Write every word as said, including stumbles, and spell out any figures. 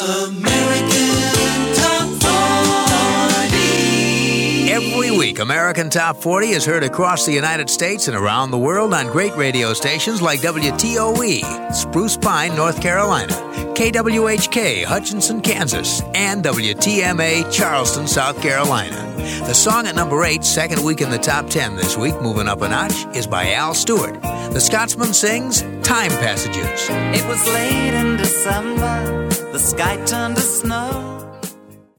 American Top forty. Every week, American Top forty is heard across the United States and around the world on great radio stations like W T O E, Spruce Pine, North Carolina, K W H K, Hutchinson, Kansas, and W T M A, Charleston, South Carolina. The song at number eight, second week in the top ten this week, moving up a notch, is by Al Stewart. The Scotsman sings Time Passages. It was late in December, the sky turned to snow.